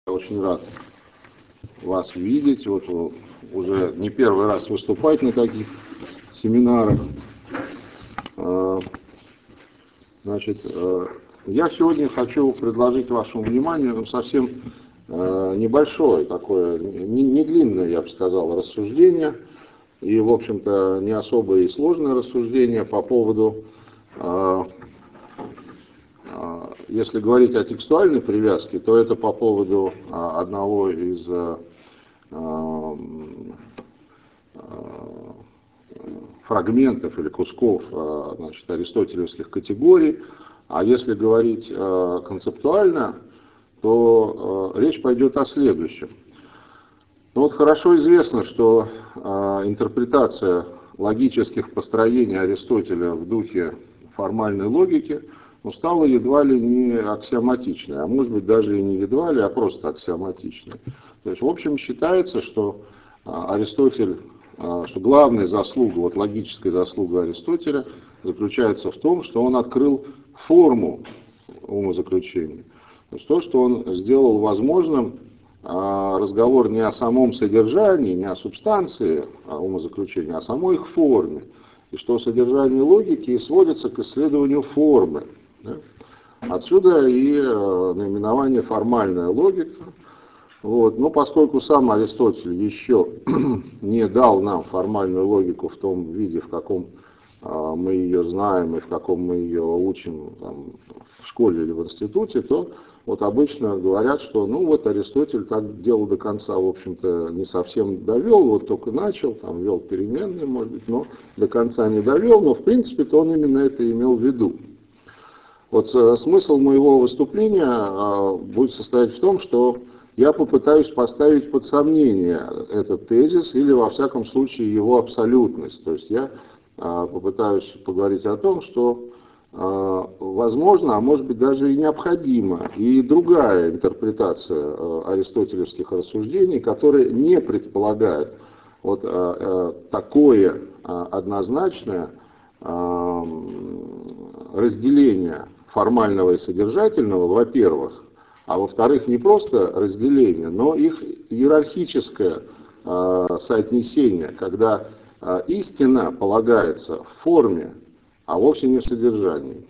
Я очень рад вас видеть. Вот уже не первый раз выступать на таких семинарах. Значит, я сегодня хочу предложить вашему вниманию совсем небольшое такое, не длинное, я бы сказал, рассуждение, и, в общем-то, не особо и сложное рассуждение по поводу, если говорить о текстуальной привязке, то это по поводу одного из фрагментов или кусков, значит, аристотелевских категорий. А если говорить концептуально, то речь пойдет о следующем. Ну вот хорошо известно, что интерпретация логических построений Аристотеля в духе формальной логики стала едва ли не аксиоматичной, а может быть даже и не едва ли, а просто аксиоматичной. То есть в общем считается, что Аристотель, что главная заслуга, вот логическая заслуга Аристотеля заключается в том, что он открыл форму умозаключения. То есть то, что он сделал возможным разговор не о самом содержании, не о субстанции умозаключения, а о самой их форме. И что содержание логики сводится к исследованию формы. Да? Отсюда и наименование формальная логика. Вот. Но поскольку сам Аристотель еще не дал нам формальную логику в том виде, в каком мы ее знаем и в каком мы ее учим там, в школе или в институте, то вот обычно говорят, что ну вот Аристотель так дело до конца, в общем-то, не совсем довел, вот только начал, там ввел переменные, может быть, но до конца не довел, но в принципе-то он именно это имел в виду. Вот смысл моего выступления будет состоять в том, что я попытаюсь поставить под сомнение этот тезис или, во всяком случае, его абсолютность. То есть я попытаюсь поговорить о том, что возможно, а может быть даже и необходима и другая интерпретация аристотелевских рассуждений, которая не предполагает вот такое однозначное разделение формального и содержательного, во-первых, а во-вторых, не просто разделение, но их иерархическое соотнесение, когда истина полагается в форме, а вовсе не в содержании.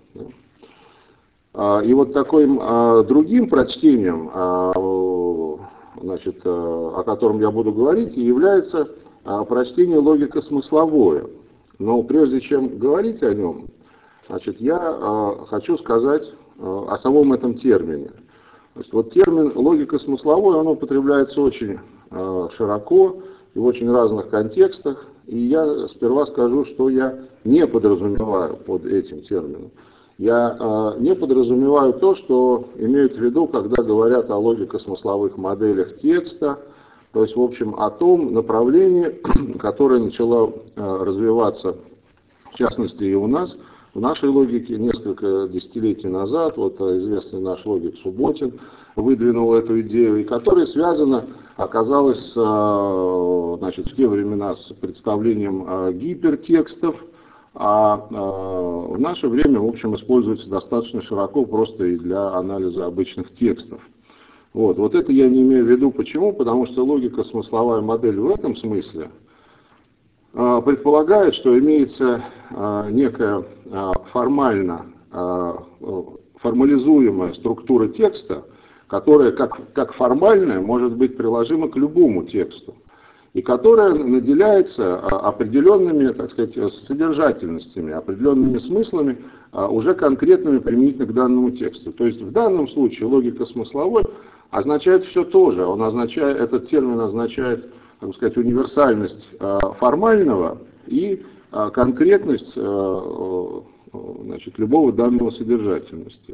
И вот таким другим прочтением, значит, о котором я буду говорить, и является прочтение логико-смысловое. Но прежде чем говорить о нем, значит, я хочу сказать о самом этом термине. То есть, вот термин логико-смысловой, он употребляется очень широко и в очень разных контекстах. И я сперва скажу, что я не подразумеваю под этим термином. Я не подразумеваю то, что имеют в виду, когда говорят о логико-смысловых моделях текста, то есть, в общем, о том направлении, которое начало развиваться, в частности, и у нас, в нашей логике несколько десятилетий назад, вот известный наш логик Субботин выдвинул эту идею, и которая связана, оказалась, значит, в те времена с представлением гипертекстов, а в наше время, в общем, используется достаточно широко просто и для анализа обычных текстов. Вот это я не имею в виду. Почему? Потому что логика смысловая модель в этом смысле предполагает, что имеется некая формально формализуемая структура текста, которая как формальная может быть приложима к любому тексту, и которая наделяется определенными, так сказать, содержательностями, определенными смыслами, уже конкретными применительно к данному тексту. То есть в данном случае логика смысловой означает все то же. Этот термин означает, так сказать, универсальность формального и конкретность, значит, любой данной содержательности.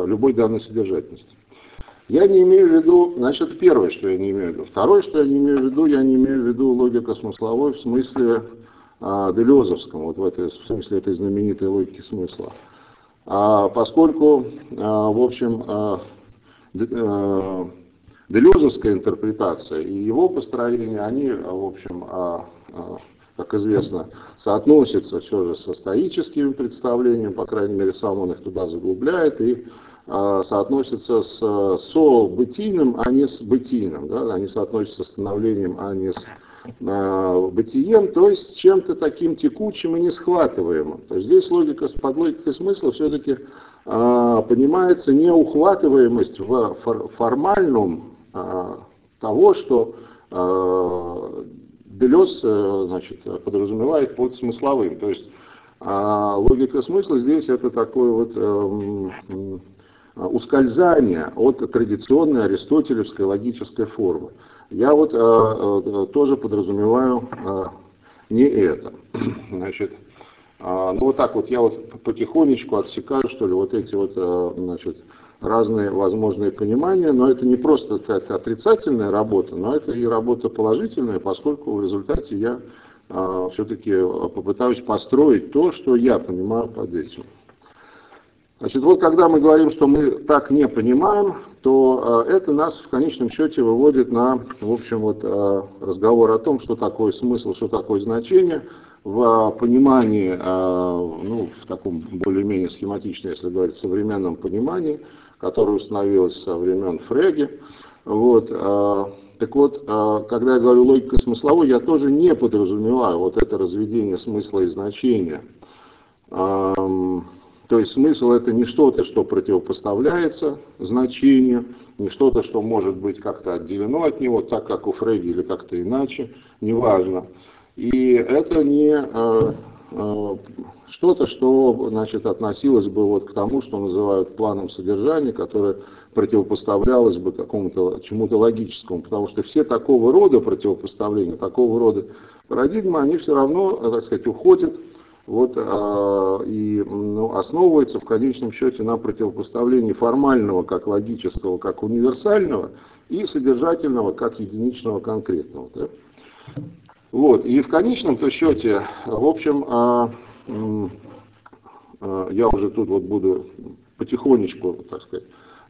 Я не имею в виду, значит, первое, что я не имею в виду. Второе, что я не имею в виду, я не имею в виду логико-смысловой в смысле делезовском, вот в смысле этой знаменитой логики смысла. Поскольку, в общем, делезовская интерпретация и его построение, они, в общем, как известно, соотносятся все же со стоическими представлениями, по крайней мере, сам он их туда заглубляет, и соотносятся с событийным, а не с бытийным. Да? Они соотносятся с становлением, а не с бытием, то есть с чем-то таким текучим и несхватываемым. То есть здесь под логикой смысла все-таки понимается неухватываемость в формальном того, что Делез подразумевает под смысловым. То есть логика смысла здесь это такое вот ускользание от традиционной аристотелевской логической формы. Я вот тоже подразумеваю не это. Значит, ну вот так вот я вот потихонечку отсекаю, что ли, вот эти вот, значит, разные возможные понимания, но это не просто какая-то отрицательная работа, но это и работа положительная, поскольку в результате я все-таки попытаюсь построить то, что я понимаю под этим. Значит, вот когда мы говорим, что мы так не понимаем, то это нас в конечном счете выводит на, в общем, вот разговор о том, что такое смысл, что такое значение, в понимании, ну, в таком более-менее схематичном, если говорить, современном понимании, которое установилось со времен Фреге. Вот, так вот, когда я говорю логика смысловой, я тоже не подразумеваю вот это разведение смысла и значения. То есть смысл это не что-то, что противопоставляется значению, не что-то, что может быть как-то отделено от него, так как у Фреги или как-то иначе, неважно. И это не что-то, что, значит, относилось бы вот к тому, что называют планом содержания, которое противопоставлялось бы какому-то чему-то логическому, потому что все такого рода противопоставления, такого рода парадигмы, они все равно, так сказать, уходят вот, и основывается в конечном счете на противопоставлении формального как логического, как универсального, и содержательного как единичного конкретного. Да? Вот, и в конечном-то счете, в общем, я уже тут вот буду потихонечку, так сказать,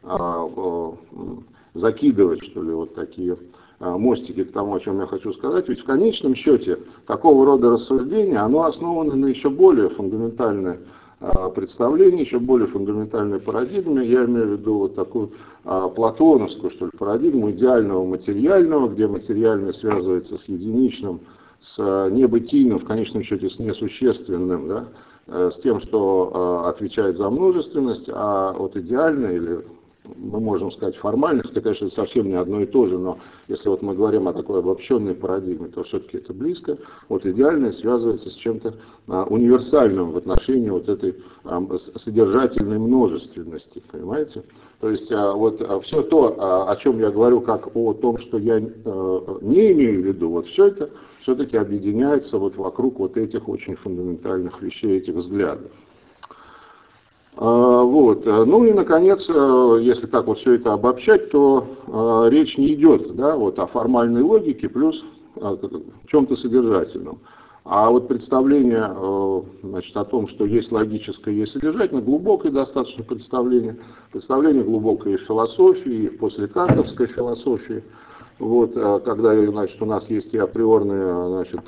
закидывать, что ли, вот такие мостики к тому, о чем я хочу сказать. Ведь в конечном счете такого рода рассуждения, оно основано на еще более фундаментальное представление, еще более фундаментальной парадигме. Я имею в виду вот такую платоновскую, что ли, парадигму идеального материального, где материальное связывается с единичным, с небытийным, в конечном счете с несущественным, да, с тем, что отвечает за множественность, а вот идеальное или мы можем сказать формальность, это, конечно, совсем не одно и то же, но если вот мы говорим о такой обобщенной парадигме, то все-таки это близко. Вот идеальное связывается с чем-то универсальным в отношении вот этой содержательной множественности, понимаете? То есть вот все то, о чем я говорю, как о том, что я не имею в виду, вот все это все-таки объединяется вот вокруг вот этих очень фундаментальных вещей, этих взглядов. Вот. Ну и, наконец, если так вот все это обобщать, то речь не идет, да, вот, о формальной логике плюс чем-то содержательном. А вот представление, значит, о том, что есть логическое, есть содержательное, глубокое достаточно представление глубокое и в философии, и в послекантовской философии. Вот, когда, значит, у нас есть и априорные, значит,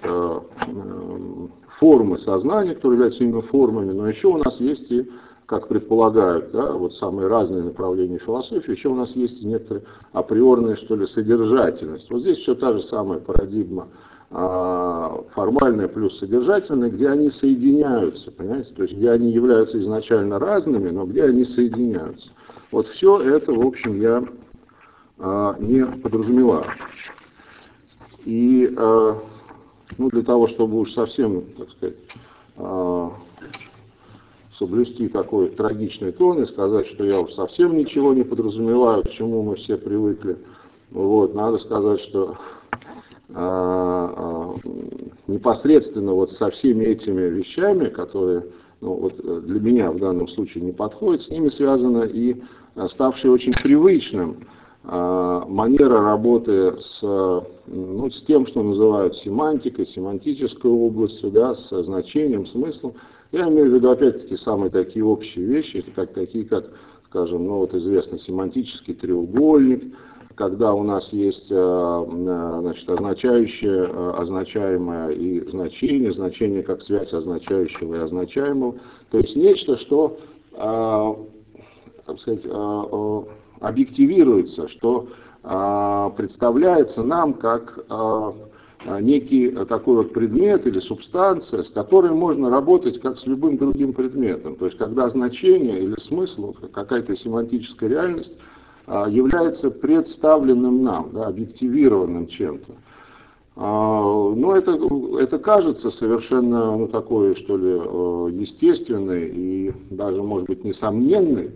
формы сознания, которые являются именно формами, но еще у нас есть и, как предполагают, да, вот самые разные направления философии, еще у нас есть и некоторая априорная, что ли, содержательность. Вот здесь все та же самая парадигма, формальная плюс содержательная, где они соединяются, понимаете, то есть где они являются изначально разными, но где они соединяются. Вот все это, в общем, я не подразумеваю. И ну, для того, чтобы уж совсем, так сказать, соблюсти такой трагичный тон и сказать, что я уж совсем ничего не подразумеваю, к чему мы все привыкли, вот, надо сказать, что непосредственно вот со всеми этими вещами, которые, ну, вот для меня в данном случае не подходят, с ними связано и ставшее очень привычным манера работы ну, с тем, что называют семантикой, семантической областью, да, со значением, смыслом. Я имею в виду, опять-таки, самые такие общие вещи, такие как, скажем, ну, вот известный семантический треугольник, когда у нас есть, значит, означающее, означаемое и значение как связь означающего и означаемого, то есть нечто, что как сказать, объективируется, что представляется нам как некий такой вот предмет или субстанция, с которой можно работать как с любым другим предметом. То есть когда значение или смысл, какая-то семантическая реальность является представленным нам, да, объективированным чем-то. Но это кажется совершенно такой, что ли, естественной и даже, может быть, несомненной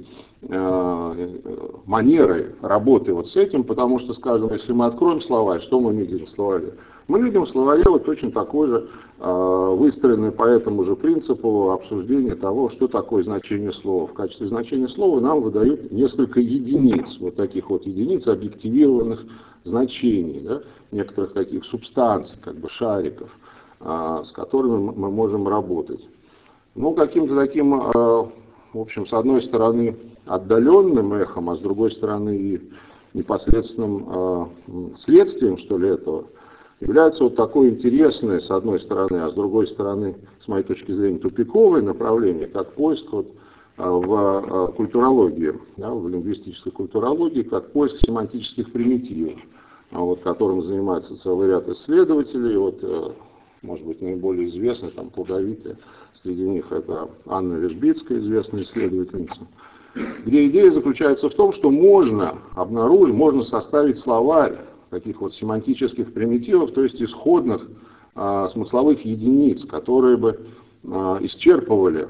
манерой работы вот с этим, потому что, скажем, если мы откроем словарь, что мы видим в словаре? Мы видим в словаре вот точно такой же, выстроенный по этому же принципу обсуждения того, что такое значение слова. В качестве значения слова нам выдают несколько единиц, вот таких вот единиц объективированных значений, да, некоторых таких субстанций, как бы шариков, с которыми мы можем работать. Ну, каким-то таким, в общем, с одной стороны, отдаленным эхом, а с другой стороны и непосредственным следствием, что ли, этого, является вот такое интересное, с одной стороны, а с другой стороны, с моей точки зрения, тупиковое направление, как поиск вот, в культурологии, да, в лингвистической культурологии, как поиск семантических примитивов, вот, которым занимается целый ряд исследователей. Вот, может быть, наиболее известные, там, плодовитые, среди них это Анна Вежбицкая, известная исследовательница, где идея заключается в том, что можно обнаружить, можно составить словарь таких вот семантических примитивов, то есть исходных смысловых единиц, которые бы исчерпывали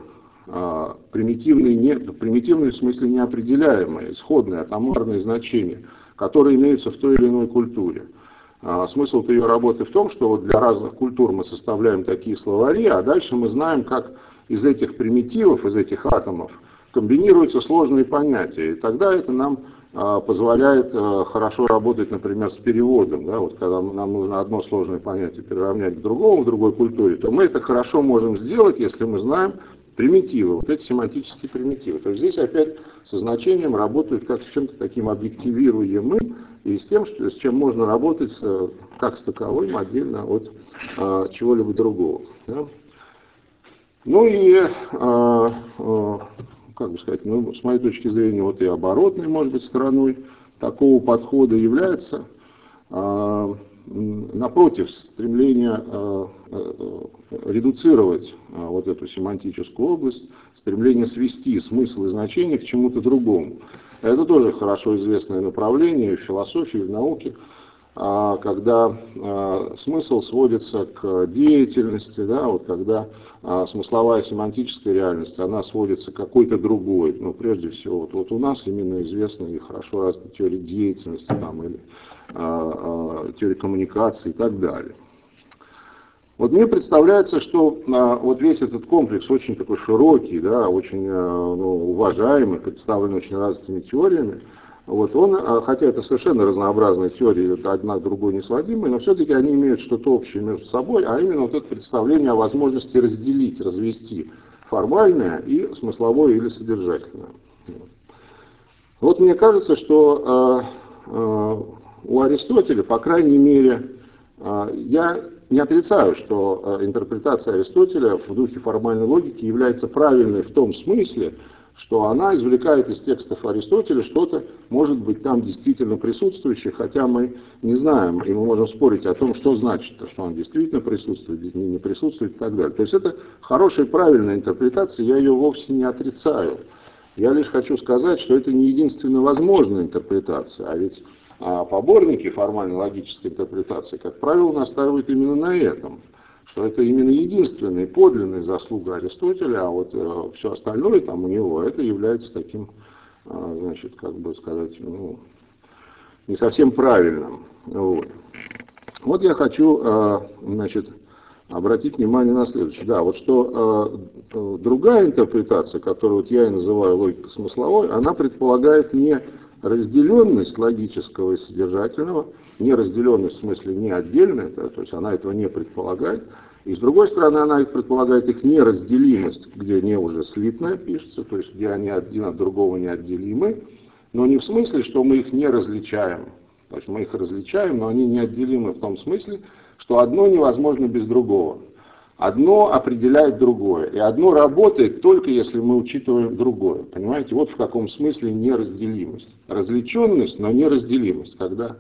примитивные в смысле неопределяемые, исходные, атомарные значения, которые имеются в той или иной культуре. Смысл ее работы в том, что вот для разных культур мы составляем такие словари, а дальше мы знаем, как из этих примитивов, из этих атомов комбинируются сложные понятия. И тогда это нам позволяет хорошо работать, например, с переводом. Да? Вот когда нам нужно одно сложное понятие приравнять к другому в другой культуре, то мы это хорошо можем сделать, если мы знаем примитивы, вот эти семантические примитивы. То есть здесь опять со значением работают как с чем-то таким объективируемым и с тем, с чем можно работать как с таковым отдельно от чего-либо другого. Да? Ну и, как бы сказать, ну, с моей точки зрения, вот и оборотной, может быть, стороной такого подхода является, напротив, стремление редуцировать вот эту семантическую область, стремление свести смысл и значение к чему-то другому. Это тоже хорошо известное направление в философии, в науке, когда смысл сводится к деятельности, да, вот когда смысловая семантическая реальность, она сводится к какой-то другой. Но прежде всего, вот у нас именно известна и хорошо развита теория деятельности, там, или теория коммуникации и так далее. Вот мне представляется, что вот весь этот комплекс очень такой широкий, да, очень уважаемый, представлен очень развитыми теориями. Вот он, хотя это совершенно разнообразные теории, одна к другой не сводимые, но все-таки они имеют что-то общее между собой, а именно вот это представление о возможности разделить, развести формальное и смысловое или содержательное. Вот мне кажется, что у Аристотеля, по крайней мере, я не отрицаю, что интерпретация Аристотеля в духе формальной логики является правильной в том смысле, что она извлекает из текстов Аристотеля что-то, может быть, там действительно присутствующее, хотя мы не знаем, и мы можем спорить о том, что значит, что он действительно присутствует, не присутствует и так далее. То есть это хорошая, правильная интерпретация, я ее вовсе не отрицаю. Я лишь хочу сказать, что это не единственно возможная интерпретация, а ведь поборники формально-логической интерпретации, как правило, настаивают именно на этом, что это именно единственная подлинная заслуга Аристотеля, а вот все остальное там у него, это является таким, значит, как бы сказать, ну, не совсем правильным. Вот я хочу, значит, обратить внимание на следующее. Да, вот что другая интерпретация, которую вот я и называю логикой смысловой, она предполагает не разделенность логического и содержательного, не разделенность в смысле не отдельная, то есть она этого не предполагает, и с другой стороны она предполагает их неразделимость, где не уже слитное пишется, то есть где они один от другого неотделимы, но не в смысле, что мы их не различаем, то есть мы их различаем, но они неотделимы в том смысле, что одно невозможно без другого. Одно определяет другое, и одно работает только если мы учитываем другое. Понимаете, вот в каком смысле неразделимость. Различенность, но неразделимость, когда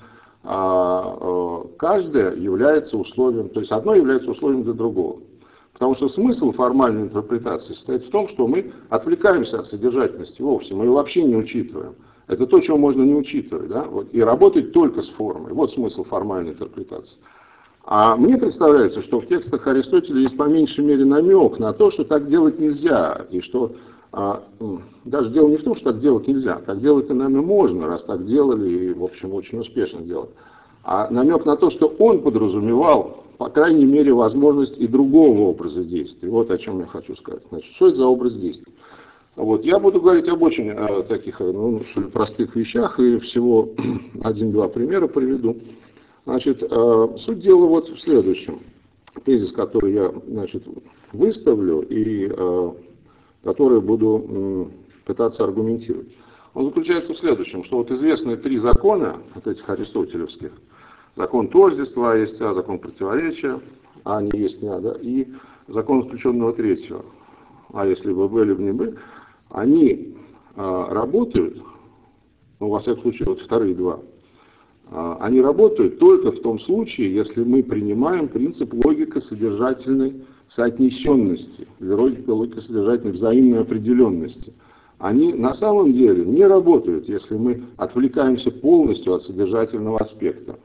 каждое является условием, то есть одно является условием для другого. Потому что смысл формальной интерпретации состоит в том, что мы отвлекаемся от содержательности вовсе, мы ее вообще не учитываем. Это то, чего можно не учитывать, да? Вот, и работать только с формой. Вот смысл формальной интерпретации. А мне представляется, что в текстах Аристотеля есть по меньшей мере намек на то, что так делать нельзя, и что даже дело не в том, что так делать нельзя, так делать и нами можно, раз так делали, и, в общем, очень успешно делать. А намек на то, что он подразумевал, по крайней мере, возможность и другого образа действий. Вот о чем я хочу сказать. Значит, что это за образ действий? Вот, я буду говорить об очень таких простых вещах, и всего один-два примера приведу. Значит, суть дела вот в следующем. Тезис, который я, значит, выставлю и который буду пытаться аргументировать. Он заключается в следующем, что вот известные три закона, вот этих аристотелевских, закон тождества, есть А, закон противоречия, А не есть не А, да, и закон исключенного третьего, А если бы Б, либо не Б, они работают, ну, во всяком случае, вот вторые два, они работают только в том случае, если мы принимаем принцип логико-содержательной соотнесенности, или логико-содержательной взаимной определенности. Они на самом деле не работают, если мы отвлекаемся полностью от содержательного аспекта.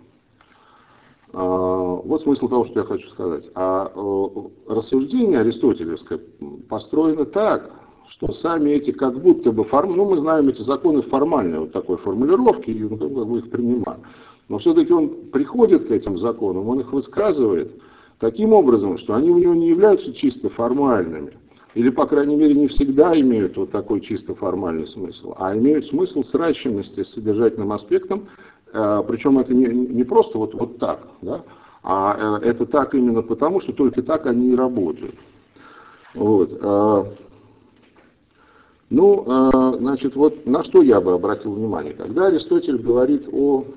Вот смысл того, что я хочу сказать. Рассуждение аристотелевское построено так, что сами эти как будто бы, мы знаем эти законы формальной вот такой формулировки, и мы их принимаем. Но все-таки он приходит к этим законам, он их высказывает таким образом, что они у него не являются чисто формальными, или, по крайней мере, не всегда имеют вот такой чисто формальный смысл, а имеют смысл сращенности с содержательным аспектом, причем это не просто вот так, да, а это так именно потому, что только так они и работают. Вот. Значит, вот на что я бы обратил внимание. Когда Аристотель говорит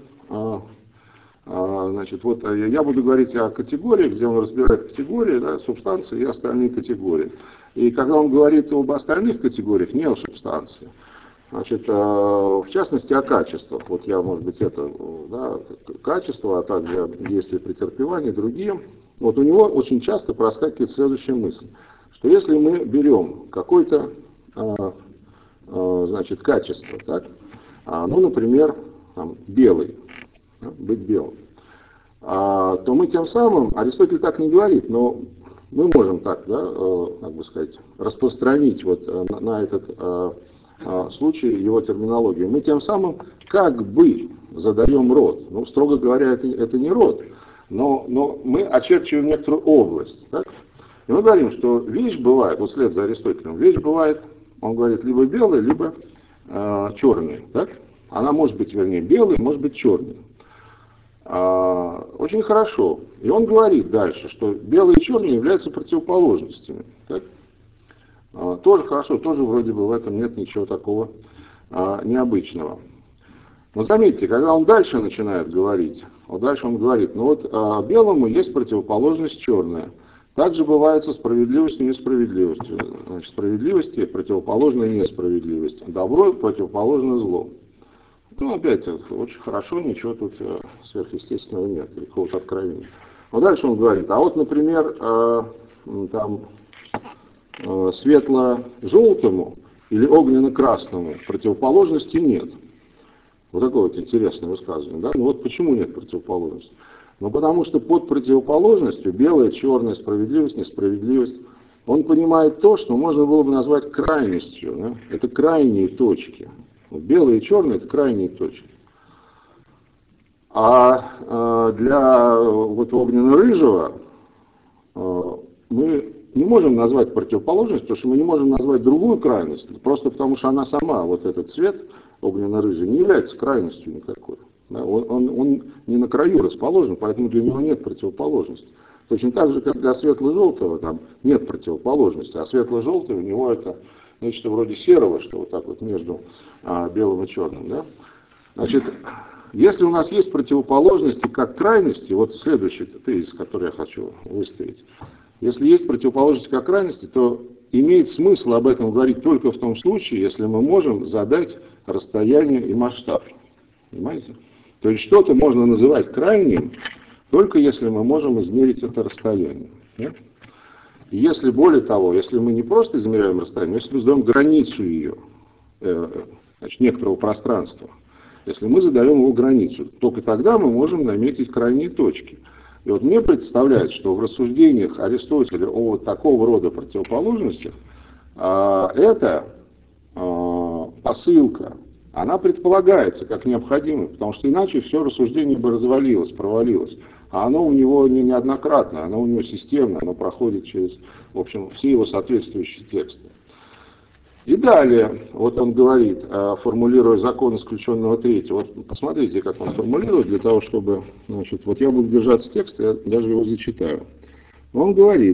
значит, вот я буду говорить о категориях, где он разбирает категории, да, субстанции и остальные категории. И когда он говорит об остальных категориях, не о субстанции, значит, в частности о качествах. Вот я, может быть, да, качество, а также действия претерпевания и другие. Вот у него очень часто проскакивает следующая мысль, что если мы берем какой-то значит, качество, так? Например, белый, да, быть белым, то мы тем самым, Аристотель так не говорит, но мы можем так, да, как бы сказать, распространить вот на этот случай его терминологию. Мы тем самым как бы задаем род. Ну, строго говоря, это не род, но мы очерчиваем некоторую область. Так? И мы говорим, что вещь бывает, вот вслед за Аристотелем, вещь бывает, он говорит, либо белая, либо черная. Так? Она может быть, вернее, белой, может быть, черной. Очень хорошо. И он говорит дальше, что белые и черные являются противоположностями. Так? Тоже хорошо, тоже вроде бы в этом нет ничего такого необычного. Но заметьте, когда он дальше начинает говорить, вот дальше он говорит, белому есть противоположность черная. Также бывает со справедливостью и несправедливостью. Значит, справедливости противоположна несправедливости. Добро противоположно злу. Опять, очень хорошо, ничего тут сверхъестественного нет, какого-то откровения. Но дальше он говорит, например, светло-желтому или огненно-красному противоположности нет. Вот такое вот интересное высказывание. Да? Почему нет противоположности? Потому что под противоположностью белое, черное, справедливость, несправедливость, он понимает то, что можно было бы назвать крайностью. Да? Это крайние точки. Белое и черное – это крайние точки. А для огненно-рыжего мы не можем назвать противоположность, потому что мы не можем назвать другую крайность, просто потому что она сама, вот этот цвет огненно-рыжий, не является крайностью никакой. Он не на краю расположен, поэтому для него нет противоположности. Точно так же, как для светло-желтого там нет противоположности, а светло-желтый у него это нечто вроде серого, что вот так вот между белым и черным. Да? Значит, если у нас есть противоположности как крайности, вот следующий тезис, который я хочу выставить. Если есть противоположность как крайности, то имеет смысл об этом говорить только в том случае, если мы можем задать расстояние и масштаб. Понимаете? То есть что-то можно называть крайним, только если мы можем измерить это расстояние. Да? И если более того, если мы не просто измеряем расстояние, если мы задаем границу ее, значит, некоторого пространства, если мы задаем его границу, только тогда мы можем наметить крайние точки. И вот мне представляется, что в рассуждениях Аристотеля о вот такого рода противоположностях эта посылка, она предполагается как необходимая, потому что иначе все рассуждение бы развалилось, провалилось. А оно у него не неоднократно, оно у него системно, оно проходит через, в общем, все его соответствующие тексты. И далее, вот он говорит, формулируя закон исключенного третьего. Вот посмотрите, как он формулирует, для того, чтобы, значит, вот я буду держаться текста, я даже его зачитаю. Он говорит,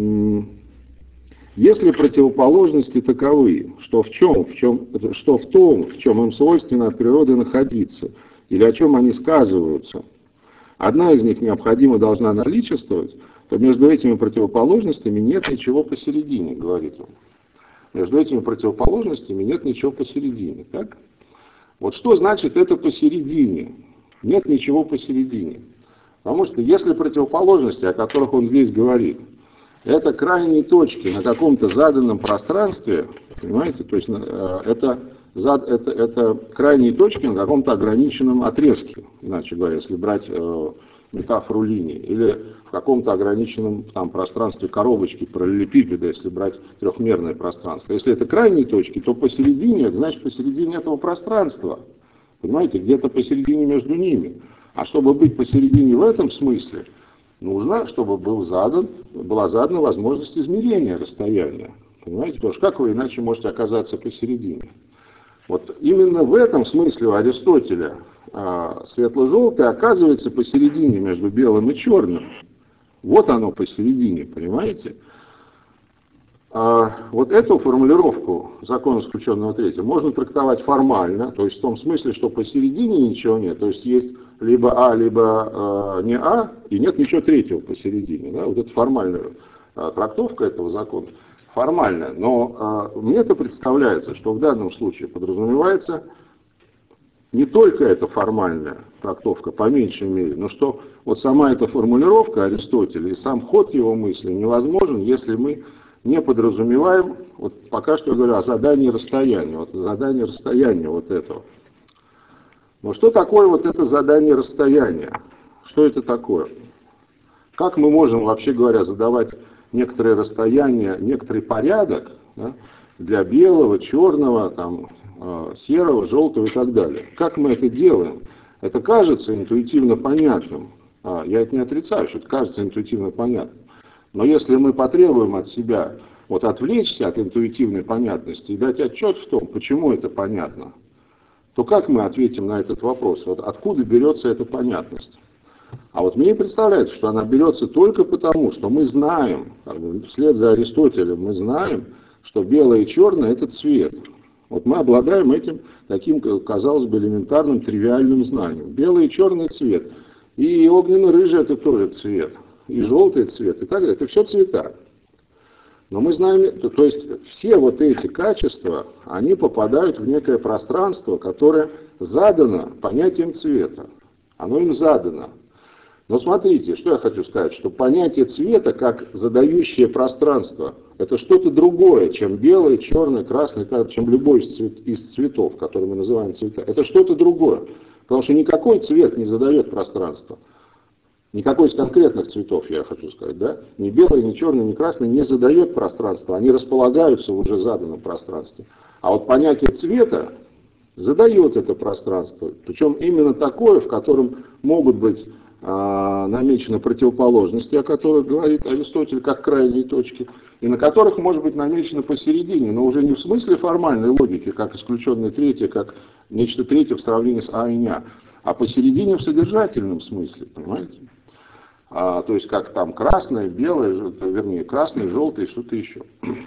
если противоположности таковы, что в том, в чем им свойственно от природы находиться, или о чем они сказываются, одна из них необходимо должна наличествовать, то между этими противоположностями нет ничего посередине, говорит он. Между этими противоположностями нет ничего посередине. Так? Вот что значит это посередине? Нет ничего посередине. Потому что если противоположности, о которых он здесь говорит, это крайние точки на каком-то заданном пространстве, понимаете, то есть это крайние точки на каком-то ограниченном отрезке, иначе говоря, если брать метафору линии, или в каком-то ограниченном там пространстве коробочки, параллелепипеда, если брать трехмерное пространство. Если это крайние точки, то посередине, это значит посередине этого пространства, понимаете, где-то посередине между ними. А чтобы быть посередине в этом смысле, нужно, чтобы была задана возможность измерения расстояния. Понимаете, потому что как вы иначе можете оказаться посередине? Вот именно в этом смысле у Аристотеля светло-желтый оказывается посередине между белым и черным. Вот оно посередине, понимаете? Вот эту формулировку закона исключенного третьего можно трактовать формально, то есть в том смысле, что посередине ничего нет, то есть есть либо либо не и нет ничего третьего посередине. Да? Вот это формальная трактовка этого закона. Формальная, но мне это представляется, что в данном случае подразумевается не только эта формальная трактовка, по меньшей мере, но что вот сама эта формулировка Аристотеля и сам ход его мысли невозможен, если мы не подразумеваем, вот пока что я говорю о задании расстояния, вот задание расстояния вот этого. Но что такое вот это задание расстояния? Что это такое? Как мы можем, вообще говоря, задавать некоторые расстояния, некоторый порядок, да, для белого, черного, там, серого, желтого и так далее? Как мы это делаем? Это кажется интуитивно понятным. Я это не отрицаю, что это кажется интуитивно понятным. Но если мы потребуем от себя вот отвлечься от интуитивной понятности и дать отчет в том, почему это понятно, то как мы ответим на этот вопрос? Вот откуда берется эта понятность? А вот мне представляется, что она берется только потому, что мы знаем, вслед за Аристотелем, мы знаем, что белое и черное – это цвет. Вот мы обладаем этим таким, казалось бы, элементарным, тривиальным знанием. Белый и черный цвет. И огненно-рыжий – это тоже цвет. И желтый цвет, и так далее. Это все цвета. Но мы знаем, то есть все вот эти качества, они попадают в некое пространство, которое задано понятием цвета. Оно им задано. Но смотрите, что я хочу сказать, что понятие цвета как задающее пространство, это что-то другое, чем белый, черный, красный, чем любой из цветов, который мы называем цвета. Это что-то другое. Потому что никакой цвет не задает пространство. Никакой из конкретных цветов, я хочу сказать, да? Ни белый, ни черный, ни красный не задает пространство, они располагаются в уже заданном пространстве. А вот понятие цвета задает это пространство, причем именно такое, в котором могут быть намечены противоположности, о которых говорит Аристотель, как крайние точки, и на которых может быть намечено посередине, но уже не в смысле формальной логики, как исключенное третье, как нечто третье в сравнении с и ня, а посередине в содержательном смысле, понимаете? То есть как там красное, белое, вернее красное, желтое и что-то еще.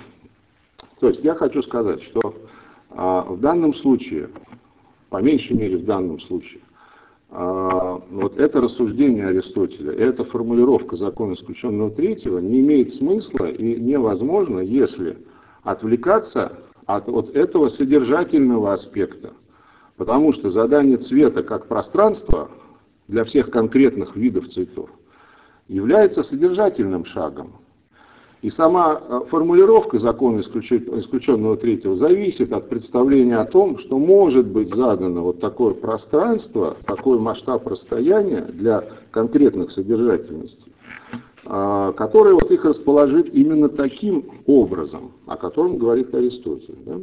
То есть я хочу сказать, что в данном случае, по меньшей мере в данном случае, Вот это рассуждение Аристотеля, эта формулировка закона исключенного третьего не имеет смысла и невозможно, если отвлекаться от вот этого содержательного аспекта. Потому что задание цвета как пространства для всех конкретных видов цветов является содержательным шагом. И сама формулировка закона исключенного третьего зависит от представления о том, что может быть задано вот такое пространство, такой масштаб расстояния для конкретных содержательностей, который вот их расположит именно таким образом, о котором говорит Аристотель. Да?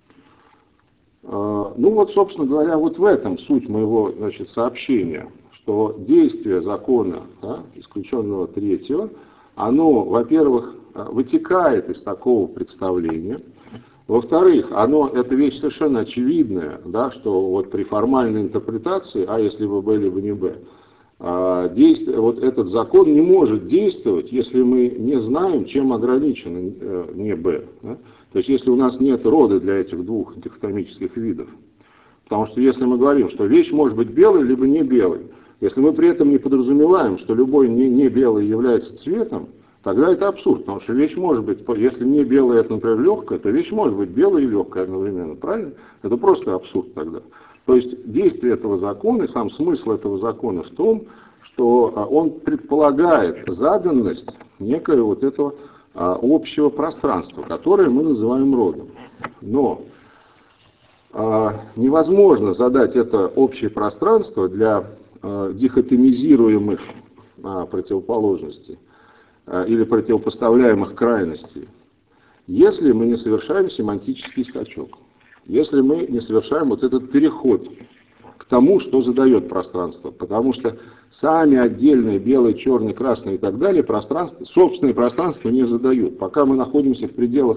Ну вот, собственно говоря, вот в этом суть моего, значит, сообщения, что действие закона, да, исключенного третьего, оно, во-первых, вытекает из такого представления, во-вторых, это вещь совершенно очевидная, да, что вот при формальной интерпретации, а если бы Б, либо не Б, вот этот закон не может действовать, если мы не знаем, чем ограничено не Б. Да? То есть если у нас нет рода для этих двух дихотомических видов. Потому что если мы говорим, что вещь может быть белой, либо не белой, если мы при этом не подразумеваем, что любой не белый является цветом, тогда это абсурд, потому что вещь может быть, если не белая, это, например, легкая, то вещь может быть белой и легкой одновременно, правильно? Это просто абсурд тогда. То есть действие этого закона и сам смысл этого закона в том, что он предполагает заданность некоего вот этого общего пространства, которое мы называем родом. Но невозможно задать это общее пространство для дихотомизируемых противоположностей или противопоставляемых крайностей, если мы не совершаем семантический скачок, если мы не совершаем вот этот переход к тому, что задает пространство. Потому что сами отдельные белый, черный, красный и так далее собственное пространство не задают. Пока мы находимся в пределах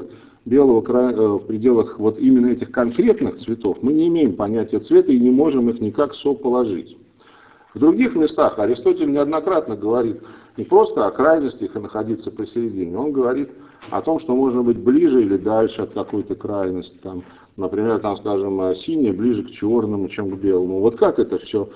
в пределах вот именно этих конкретных цветов, мы не имеем понятия цвета и не можем их никак соположить. В других местах Аристотель неоднократно говорит не просто о крайностях и находиться посередине, он говорит о том, что можно быть ближе или дальше от какой-то крайности. Там, например, скажем, синее ближе к черному, чем к белому. Вот как это все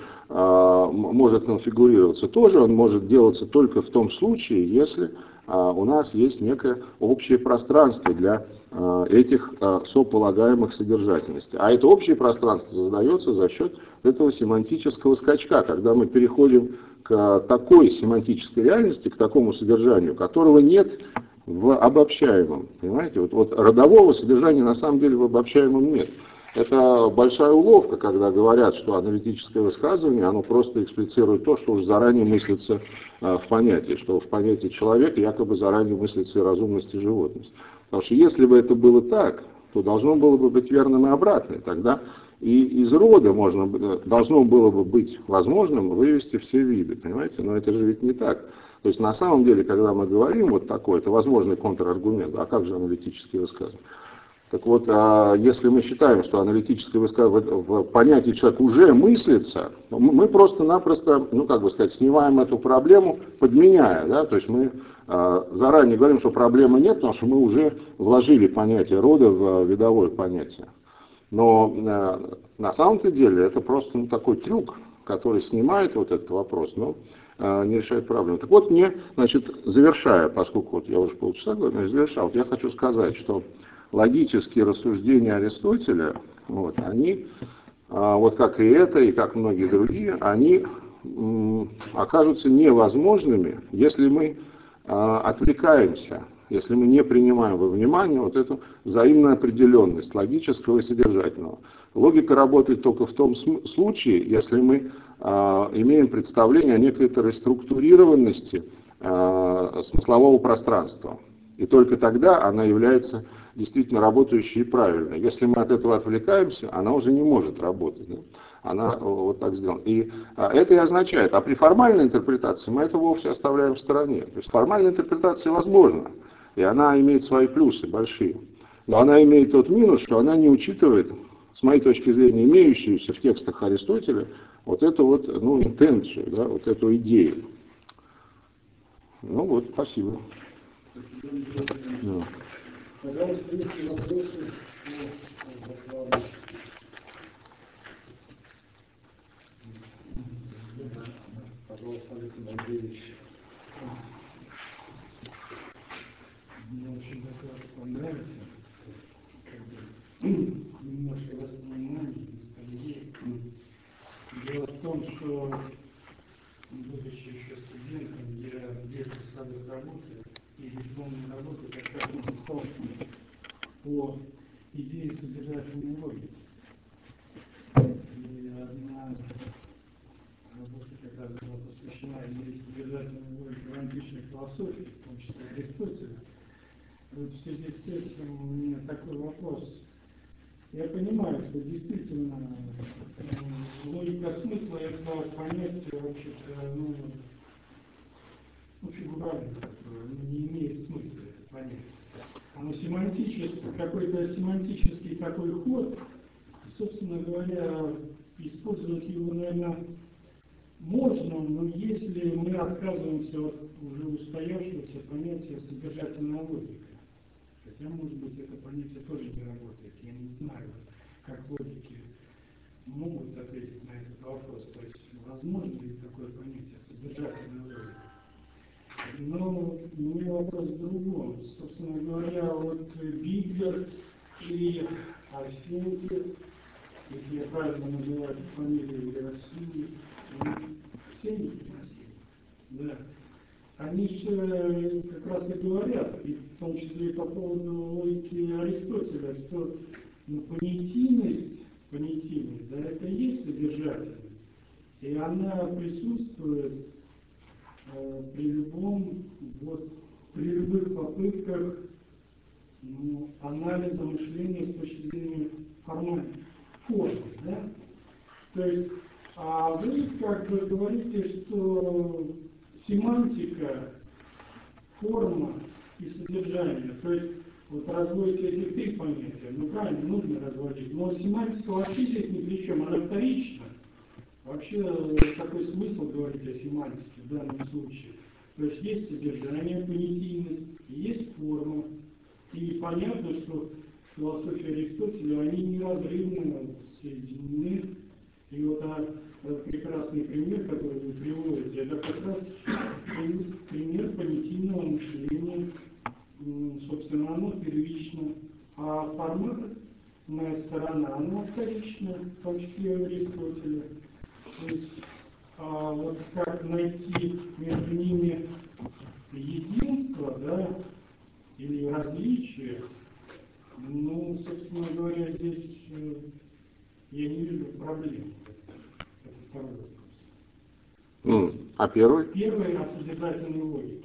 может конфигурироваться? Тоже он может делаться только в том случае, если у нас есть некое общее пространство для этих сополагаемых содержательностей. А это общее пространство задается за счет этого семантического скачка, когда мы переходим к такой семантической реальности, к такому содержанию, которого нет в обобщаемом. Понимаете? Вот родового содержания на самом деле в обобщаемом нет. Это большая уловка, когда говорят, что аналитическое высказывание, оно просто эксплицирует то, что уже заранее мыслится в понятии, что в понятии человека якобы заранее мыслится и разумность, и животность. Потому что если бы это было так, то должно было бы быть верным и обратное. Тогда и из рода должно было бы быть возможным вывести все виды. Понимаете? Но это же ведь не так. То есть на самом деле, когда мы говорим вот такое, это возможный контраргумент. А как же аналитические высказывания? Так вот, если мы считаем, что аналитическое высказывание в понятии человек уже мыслится, мы просто-напросто, снимаем эту проблему, подменяя. Да? То есть мы заранее говорим, что проблемы нет, потому что мы уже вложили понятие рода в видовое понятие. Но на самом-то деле это просто такой трюк, который снимает вот этот вопрос, но не решает проблему. Так вот, завершая, поскольку вот я уже полчаса говорю, завершал, я хочу сказать, что логические рассуждения Аристотеля, они, вот как и это, и как многие другие, они окажутся невозможными, если мы отвлекаемся, если мы не принимаем во внимание вот эту взаимную определенность логического и содержательного. Логика работает только в том случае, если мы имеем представление о некоторой структурированности смыслового пространства. И только тогда она является действительно работающей и правильной. Если мы от этого отвлекаемся, она уже не может работать. Да? Она вот так сделана. И это и означает, а при формальной интерпретации мы это вовсе оставляем в стороне. То есть формальная интерпретация возможна, и она имеет свои плюсы большие. Но она имеет тот минус, что она не учитывает, с моей точки зрения, имеющуюся в текстах Аристотеля, вот эту вот интенцию, да, вот эту идею. Ну вот, спасибо. Да. Пожалуйста, есть вопросы по докладу? Александр Андреевич. Мне очень доклад понравился. Немножко воспоминаний, ностальгии. Дело в том, что, будучи еще студентом, я где-то в садах работаю, и дипломную работу как раз написал по идее содержательной логики. И одна работа как раз была посвящена идее содержательной логики в античной философии, в том числе Аристотеля. Вот в связи с этим у меня такой вопрос. Я понимаю, что действительно логика смысла это понятие вообще-то фигуральное, не имеет смысла это понятие. Оно семантическое, какой-то семантический такой ход, собственно говоря, использовать его, наверное, можно, но если мы отказываемся от уже устоявшегося понятия содержательная логика. Хотя, может быть, это понятие тоже не работает. Я не знаю, как логики могут ответить на этот вопрос. То есть, возможно ли такое понятие содержательная логика? Но у меня вопрос в другом. Собственно говоря, вот Биглер и Арсентьев, если я правильно называю фамилию России, да, они же как раз и говорят, и в том числе и по поводу логики Аристотеля, что понятийность, да, это и есть содержательность, и она присутствует при любых попытках анализа мышления с точки зрения формальной формы, да? То есть, а вы как бы говорите, что семантика, форма и содержание, то есть вот разводите эти три понятия, правильно, нужно разводить, но семантика вообще здесь ни при чем, она вторична. Вообще, какой смысл говорить о семантике в данном случае? То есть содержание, понятийность, есть форма. И понятно, что философия Аристотеля, они неразрывно соединены. И вот прекрасный пример, который вы приводите, это как раз пример понятийного мышления. Собственно, оно первично. А форматная сторона, она вторична, в том числе у Аристотеля. То есть, вот как найти между ними единство, да, или различие, собственно говоря, здесь я не вижу проблем. Это второй вопрос. А первый? Первый о содержательной логике.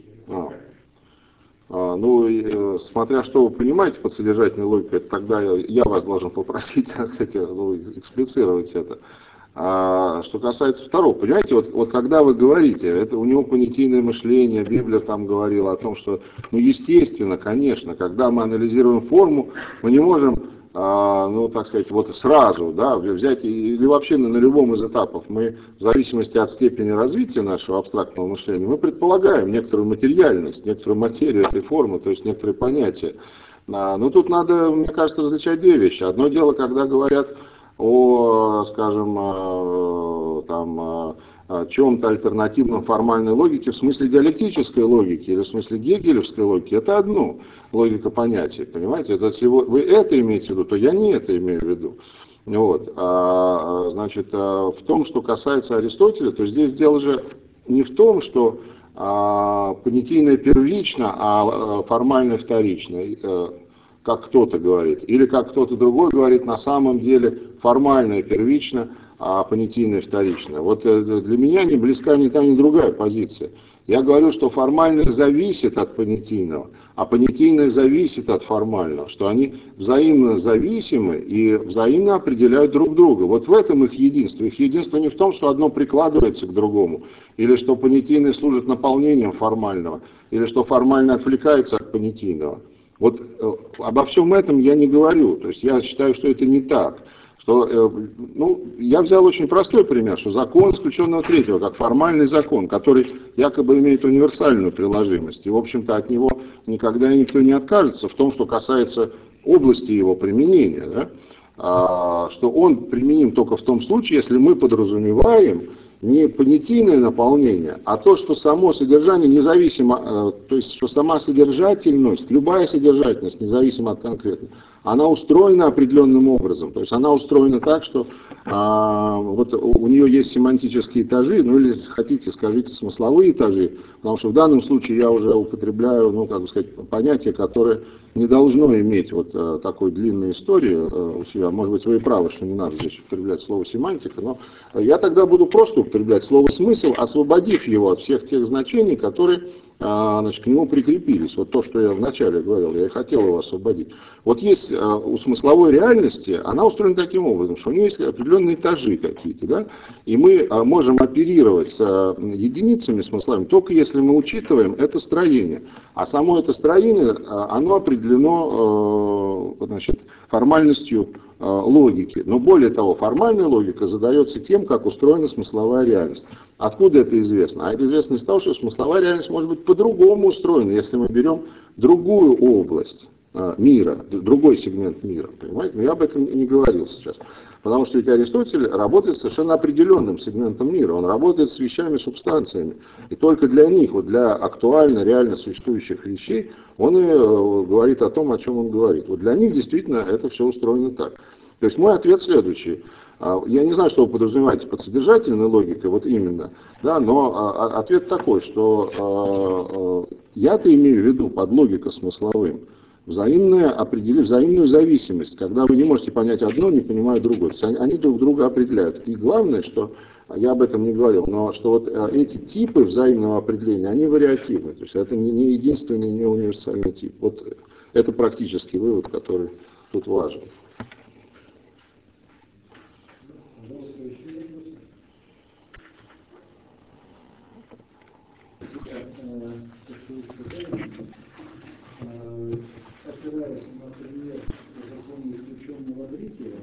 Смотря что вы понимаете под содержательной логикой, тогда я вас должен попросить, эксплицировать это. А что касается второго, понимаете, вот когда вы говорите, это у него понятийное мышление, Библия там говорила о том, что, естественно, конечно, когда мы анализируем форму, мы не можем, сразу, да, взять, или вообще на любом из этапов, мы в зависимости от степени развития нашего абстрактного мышления, мы предполагаем некоторую материальность, некоторую материю этой формы, то есть некоторые понятия. Но тут надо, мне кажется, различать две вещи. Одно дело, когда говорят о, скажем, чем-то альтернативном формальной логике, в смысле диалектической логики или в смысле гегелевской логики, это одно, логика понятий, понимаете? Это, если вы это имеете в виду, то я не это имею в виду. В том, что касается Аристотеля, то здесь дело же не в том, что понятийное первично, а формальное вторично, как кто-то говорит, или как кто-то другой говорит, на самом деле формальное первично, а понятийное вторично. Вот для меня не близка ни та, ни другая позиция. Я говорю, что формальное зависит от понятийного, а понятийное зависит от формального, что они взаимно зависимы и взаимно определяют друг друга. Вот в этом их единство. Их единство не в том, что одно прикладывается к другому, или что понятийное служит наполнением формального, или что формально отвлекается от понятийного. Вот обо всем этом я не говорю, то есть я считаю, что это не так. Я взял очень простой пример, что закон исключенного третьего, как формальный закон, который якобы имеет универсальную приложимость, и, в общем-то, от него никогда никто не откажется в том, что касается области его применения, да? Что он применим только в том случае, если мы подразумеваем не понятийное наполнение, а то, что само содержание независимо, то есть, что сама содержательность, любая содержательность, независимо от конкретной, она устроена определенным образом. То есть она устроена так, что вот у нее есть семантические этажи, ну или, если хотите, скажите, смысловые этажи, потому что в данном случае я уже употребляю, ну, как бы сказать, понятие, которое не должно иметь вот такой длинной истории у себя. Может быть, вы и правы, что не надо здесь употреблять слово семантика, но я тогда буду просто употреблять слово смысл, освободив его от всех тех значений, которые значит, к нему прикрепились. Вот то, что я вначале говорил, я и хотел его освободить. Вот есть у смысловой реальности, она устроена таким образом, что у нее есть определенные этажи какие-то, да, и мы можем оперировать с единицами смыслами только если мы учитываем это строение. А само это строение, оно определено значит, формальностью логики. Но более того, формальная логика задается тем, как устроена смысловая реальность. Откуда это известно? А это известно из того, что смысловая реальность может быть по-другому устроена, если мы берем другую область мира, другой сегмент мира. Понимаете? Но я об этом не говорил сейчас. Потому что ведь Аристотель работает с совершенно определенным сегментом мира. Он работает с вещами, субстанциями. И только для них, вот для актуально, реально существующих вещей, он и говорит о том, о чем он говорит. Вот для них действительно это все устроено так. То есть мой ответ следующий. Я не знаю, что вы подразумеваете под содержательной логикой, вот именно, да, но ответ такой, что я-то имею в виду под логико-смысловым взаимную зависимость, когда вы не можете понять одно, не понимая другое. То есть они друг друга определяют. И главное, что я об этом не говорил, но что вот эти типы взаимного определения, они вариативны. То есть это не единственный, не универсальный тип. Вот это практический вывод, который тут важен. Опираясь на пример закона исключенного Гриффера,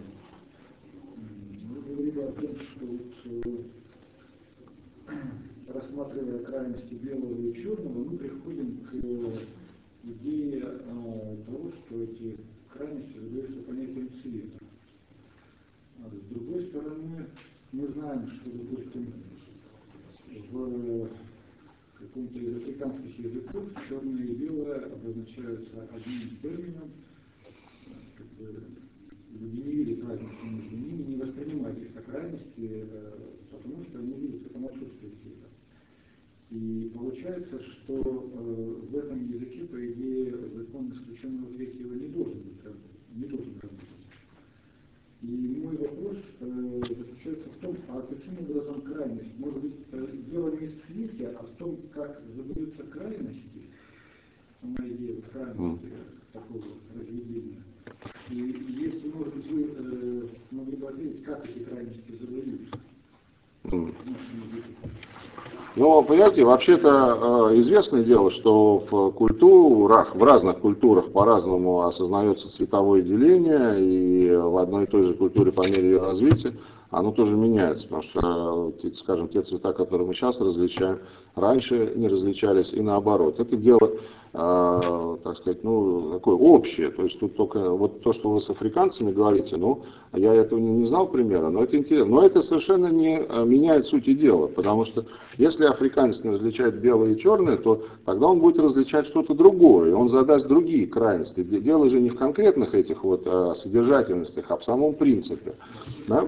вы говорили о том, что вот, рассматривая крайности белого и черного, мы приходим к идее того, что эти крайности задаются понятием цвета. С другой стороны, мы знаем, что, допустим, в каком-то из африканских языков черное и белое обозначаются одним термином, как бы люди не видят разницы между ними, не воспринимают их как крайности, потому что они видят в этом отсутствие цвета. И получается, что в этом языке, по идее, закон исключенного третьего не должен работать. И мой вопрос заключается в том, а каким образом крайность? Может быть, дело не в цвете, а в том, как задаются крайности, сама идея крайности такого разведения. И если, может быть, вы смогли бы ответить, как эти крайности задаются в нашем языке? Ну, понимаете, вообще-то известное дело, что в культурах, в разных культурах по-разному осознается цветовое деление, и в одной и той же культуре по мере ее развития оно тоже меняется, потому что, скажем, те цвета, которые мы сейчас различаем, раньше не различались и наоборот. Это дело, так сказать, ну, такое общее, то есть тут только вот то, что вы с африканцами говорите, ну, я этого не знал примера, но это интересно. Но это совершенно не меняет сути дела, потому что если африканец не различает белое и черное, то тогда он будет различать что-то другое, и он задаст другие крайности. Дело же не в конкретных этих вот содержательностях, а в самом принципе. Да?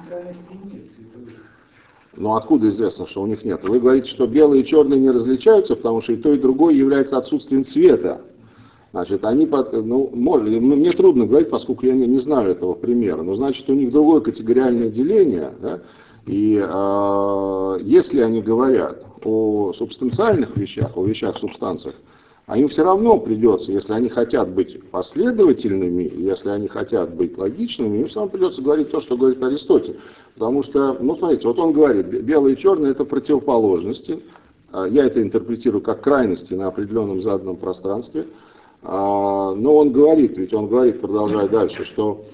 Но откуда известно, что у них нет? Вы говорите, что белые и черные не различаются, потому что и то, и другое является отсутствием цвета. Значит, они, мне трудно говорить, поскольку я не знаю этого примера, но значит, у них другое категориальное деление, да? И если они говорят о субстанциальных вещах, о вещах-субстанциях, а им все равно придется, если они хотят быть последовательными, если они хотят быть логичными, им все равно придется говорить то, что говорит Аристотель. Потому что, ну смотрите, вот он говорит, белое и черное это противоположности, я это интерпретирую как крайности на определенном заданном пространстве, но он говорит, продолжая дальше, что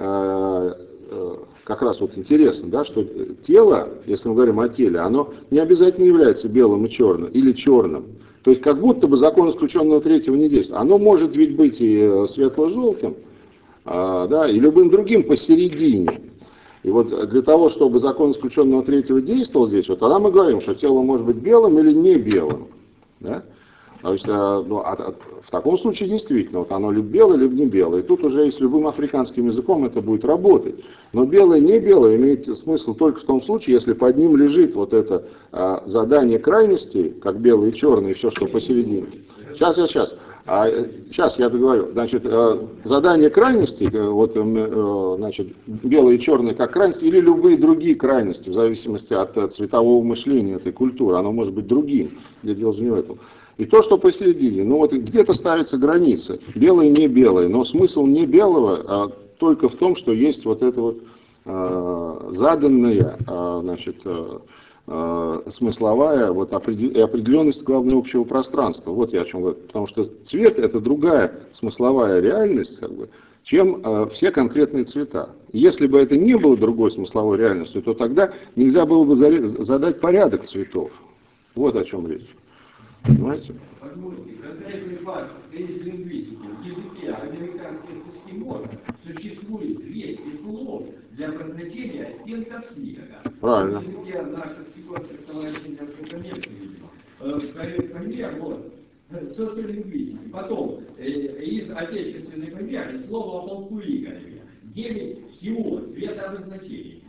как раз вот интересно, да, что тело, если мы говорим о теле, оно не обязательно является белым и черным, или черным. То есть как будто бы закон исключенного третьего не действует. Оно может ведь быть и светло-желтым, да, и любым другим посередине. И вот для того, чтобы закон исключенного третьего действовал здесь, вот тогда мы говорим, что тело может быть белым или не белым. Да? То есть, в таком случае действительно, вот оно либо белое, либо не белое. И тут уже и с любым африканским языком это будет работать. Но белое, не белое имеет смысл только в том случае, если под ним лежит вот это задание крайностей, как белое и черное, и все, что посередине. Сейчас я договорю. Значит, задание крайностей, значит, белое и черное как крайности, или любые другие крайности, в зависимости от цветового мышления этой культуры, оно может быть другим. Я дело не в этом. И то, что посередине, ну вот где-то ставятся границы, белое и не белое, но смысл не белого только в том, что есть вот это вот заданная, значит, смысловая вот определенность главного общего пространства. Вот я о чем говорю. Потому что цвет — это другая смысловая реальность, как бы, чем все конкретные цвета. Если бы это не было другой смысловой реальностью, то тогда нельзя было бы задать порядок цветов. Вот о чем речь. Понимаете? Позвольте, конкретный факт из лингвистики. В языке американских эскимосов существует 200 слов для обозначения оттенков снега. Правильно. В языке наших сикотских товарищей несколько меньше, видимо. Пример, вот, социолингвистики. Потом, из отечественной примеры, слово о полку Игореве. 9 всего цветообозначений.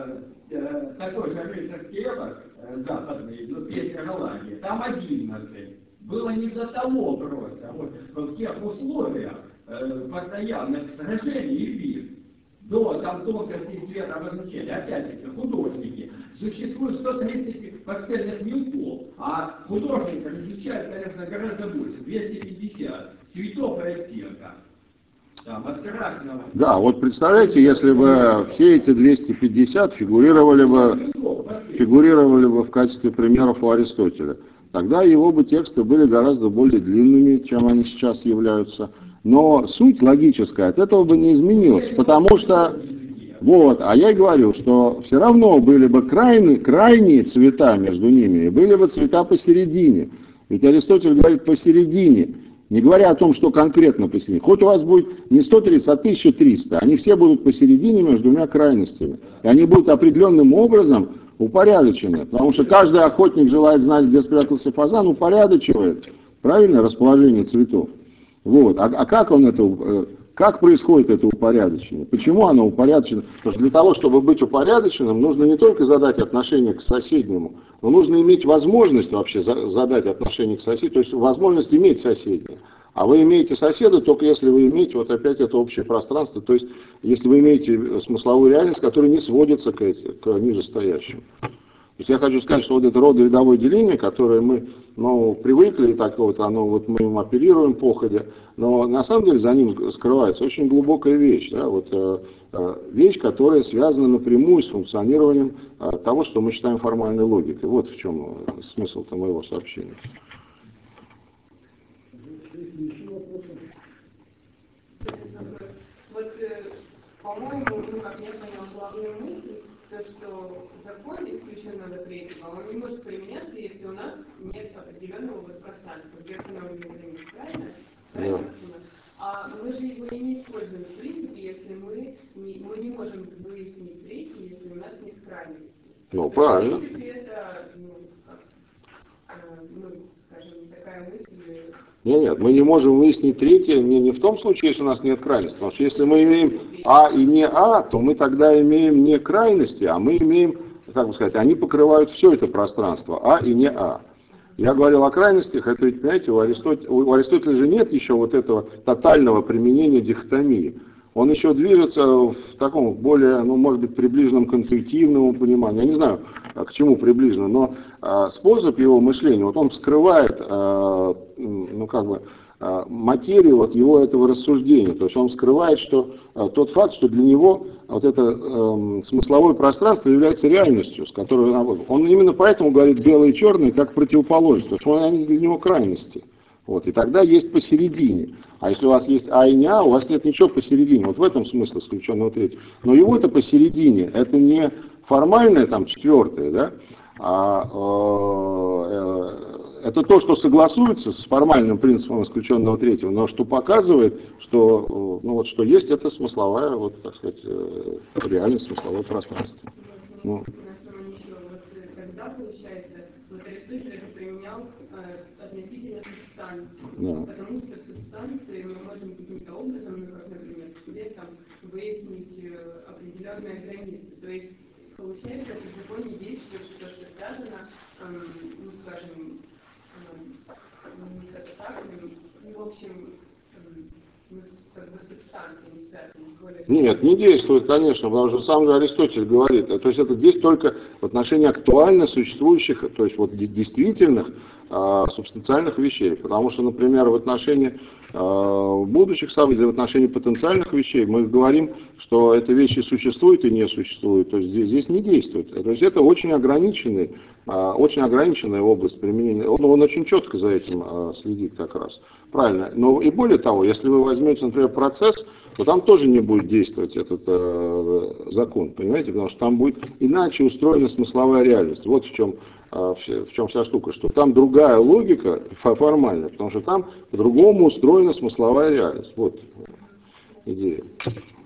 Такой же рыцарский эпос западный, но песня Голландии, там 11. Было не до того просто. Вот, в тех условиях постоянных сражений и битв, до там тонкости цветообозначения, опять-таки, художники. Существует 130 пастельных мелков, а художник различает, конечно, гораздо больше, 250 цветов и оттенков. Там, от красного. Да, вот представляете, если бы все эти 250 фигурировали бы в качестве примеров у Аристотеля, тогда его бы тексты были гораздо более длинными, чем они сейчас являются. Но суть логическая от этого бы не изменилась, потому что, вот, а я и говорю, что все равно были бы крайние цвета между ними, и были бы цвета посередине. Ведь Аристотель говорит посередине. Не говоря о том, что конкретно посередине. Хоть у вас будет не 130, а 1300. Они все будут посередине между двумя крайностями. И они будут определенным образом упорядочены. Потому что каждый охотник желает знать, где спрятался фазан, упорядочивает правильное расположение цветов. Вот. А как он это, как происходит это упорядочение? Почему оно упорядочено? Потому что для того, чтобы быть упорядоченным, нужно не только задать отношение к соседнему, но нужно иметь возможность вообще задать отношение к соседу, то есть возможность иметь соседнее. А вы имеете соседа только если вы имеете вот опять это общее пространство, то есть если вы имеете смысловую реальность, которая не сводится к нижестоящим. То есть я хочу сказать, что вот это родорядовое деление, которое мы привыкли, так вот, мы им оперируем походя, но на самом деле за ним скрывается очень глубокая вещь. Да? Вещь, которая связана напрямую с функционированием того, что мы считаем формальной логикой. Вот в чем смысл-то моего сообщения. Вот, по-моему, как я поняла главную мысль, то, что закон исключенного третьего, он не может применяться, если у нас нет определенного пространства, верхнего границы, правильно? Правильно? Да. А мы же его и не используем в принципе, если мы не можем выяснить третий, если у нас нет крайности. Ну, правильно. В принципе, это, скажем, такая мысль. Нет, мы не можем выяснить третье не в том случае, если у нас нет крайности. Потому что если мы имеем А и не А, то мы тогда имеем не крайности, а мы имеем, как бы сказать, они покрывают все это пространство, А и не А. Я говорил о крайностях, это ведь, понимаете, у Аристотеля же нет еще вот этого тотального применения дихотомии. Он еще движется в таком более, может быть, приближенном к интуитивному пониманию. Я не знаю, к чему приближено, но способ его мышления, вот он вскрывает, материю вот его этого рассуждения. То есть он вскрывает, что тот факт, что для него вот это смысловое пространство является реальностью, с которой он именно поэтому говорит белое и черное как противоположность, потому что они для него крайности. Вот, и тогда есть посередине. А если у вас есть А и не А, у вас нет ничего посередине. Вот в этом смысл исключенного третьего. Но его-то посередине, это не формальное там четвертое, да, это то, что согласуется с формальным принципом исключенного третьего, но что показывает, что, ну, вот, что есть это смысловая, вот, так сказать, реальность, смысловое пространство. Ну. Тогда, получается, вот Аристотель это применял относительно субстанции, Да. потому что в субстанции мы можем каким-то образом, ну, как, например, в себе там, выяснить определенные границы. То есть, получается, в законе действует то, что связано, ну, скажем, не с абстрактным, ну, в общем, как бы субстанцией не связано. Нет, не действует, конечно, потому что сам же Аристотель говорит, то есть это действует только в отношении актуально существующих, то есть вот действительных субстанциальных вещей, потому что, например, в отношении будущих событий, в отношении потенциальных вещей мы говорим, что эти вещи существуют и не существуют, то есть здесь не действует, то есть это очень ограниченная область применения, он очень четко за этим следит как раз, правильно, но и более того, если вы возьмете, например, процесс, то там тоже не будет действовать этот закон, понимаете, потому что там будет иначе устроена смысловая реальность. Вот в чем вся штука, что там другая логика формальная, потому что там по-другому устроена смысловая реальность. Вот идея.